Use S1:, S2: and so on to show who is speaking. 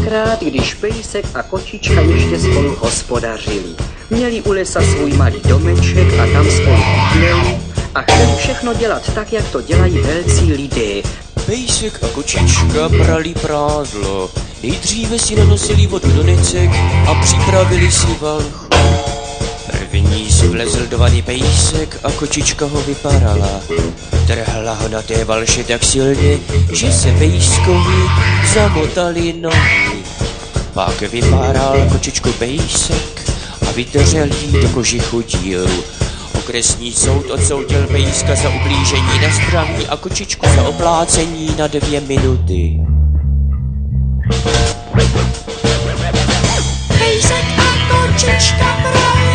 S1: tenkrát, když pejsek a kočička ještě spolu hospodařili. Měli u lesa svůj malý domeček a tam spolu bydleli a chtěli všechno dělat tak, jak to dělají velcí lidé.
S2: Pejsek a kočička brali prádlo. Nejdříve si nanosili vodu do necek a připravili si valchu. První si vlezl do vany pejsek a kočička ho vyparala. Trhla ho na té valše tak silně, že se pejskovi zamotaly nohy. Pak vypáral kočičku pejsek a vydržel jí do kožichu díru. Okresní soud odsoudil pejska za ublížení na zdraví a kočičku za oplácení na 2 minuty.
S3: Pejsek a kočička